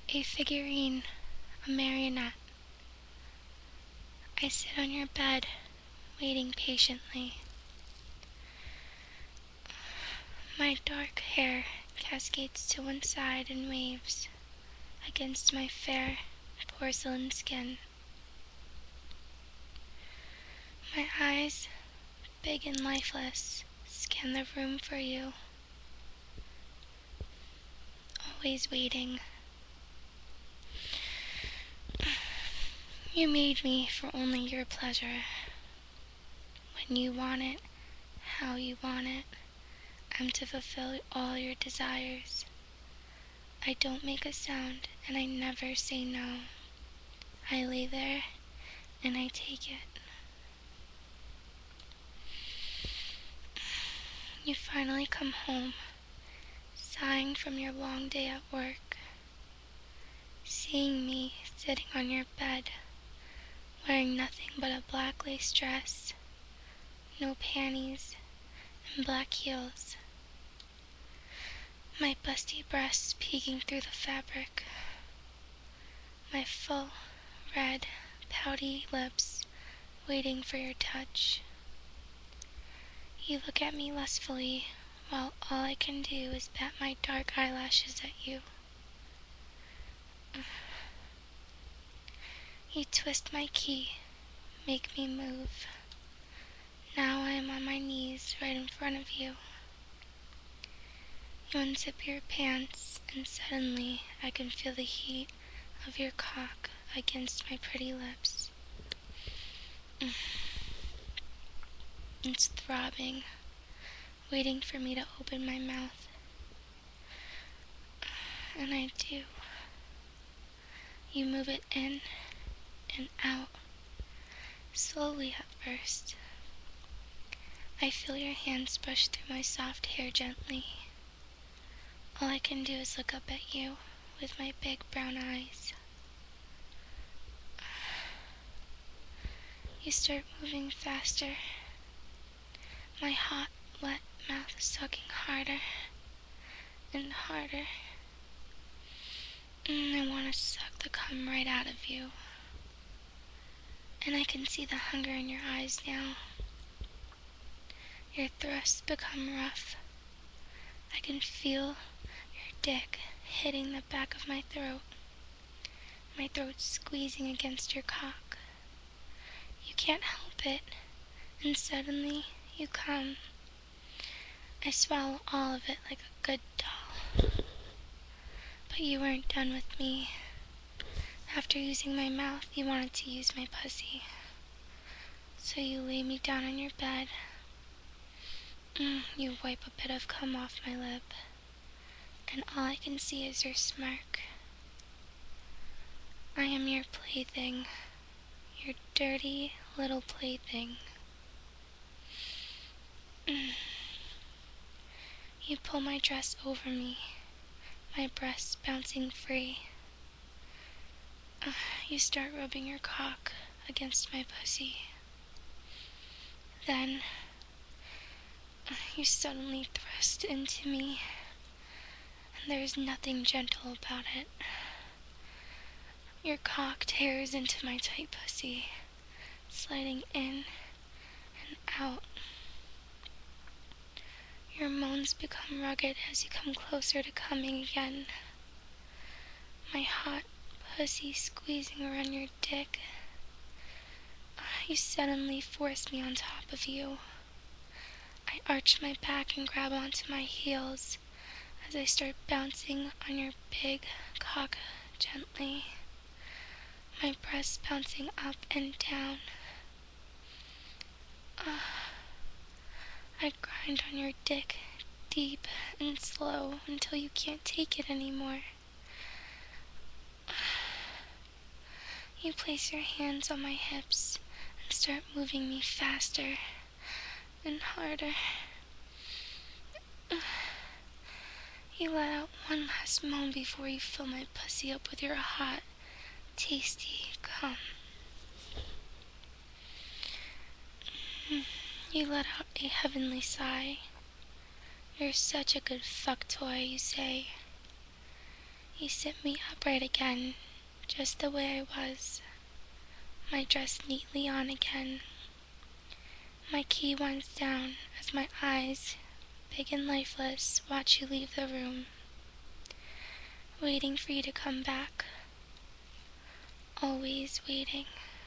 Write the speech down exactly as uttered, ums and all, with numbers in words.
a figurine, a marionette. I sit on your bed, waiting patiently. My dark hair cascades to one side in waves against my fair porcelain skin. My eyes, big and lifeless, scan the room for you, always waiting. You made me for only your pleasure. When you want it, how you want it, I'm to fulfill all your desires. I don't make a sound, and I never say no. I lay there, and I take it. You finally come home, sighing from your long day at work. Seeing me sitting on your bed, wearing nothing but a black lace dress, no panties, and black heels. My busty breasts peeking through the fabric. My full, red, pouty lips waiting for your touch. You look at me lustfully, while all I can do is bat my dark eyelashes at you. You twist my key, make me move. Now I am on my knees right in front of you. You unzip your pants, and suddenly I can feel the heat of your cock against my pretty lips. It's throbbing, waiting for me to open my mouth. And I do. You move it in and out, slowly at first. I feel your hands brush through my soft hair gently. All I can do is look up at you with my big brown eyes. You start moving faster. My hot, wet mouth is sucking harder and harder. And I want to suck the cum right out of you. And I can see the hunger in your eyes now. Your thrusts become rough. I can feel your dick hitting the back of my throat. My throat squeezing against your cock. You can't help it, and suddenly you come. I swallow all of it like a good doll. But you weren't done with me. After using my mouth, you wanted to use my pussy. So you lay me down on your bed. Mm, you wipe a bit of cum off my lip, and all I can see is your smirk. I am your plaything, your dirty little plaything. Mm. You pull my dress over me, my breasts bouncing free. Uh, you start rubbing your cock against my pussy. Then uh, you suddenly thrust into me, and there is nothing gentle about it. Your cock tears into my tight pussy, sliding in and out. Your moans become rugged as you come closer to coming again. My hot pussy squeezing around your dick. You suddenly force me on top of you. I arch my back and grab onto my heels as I start bouncing on your big cock gently. My breasts bouncing up and down. Uh, I grind on your dick deep and slow until you can't take it anymore. You place your hands on my hips and start moving me faster and harder. You let out one last moan before you fill my pussy up with your hot, tasty cum. You let out a heavenly sigh. You're such a good fuck toy, you say. You You sit me upright again, just the way I was, my dress neatly on again. My key winds down as my eyes, big and lifeless, watch you leave the room, waiting for you to come back, always waiting.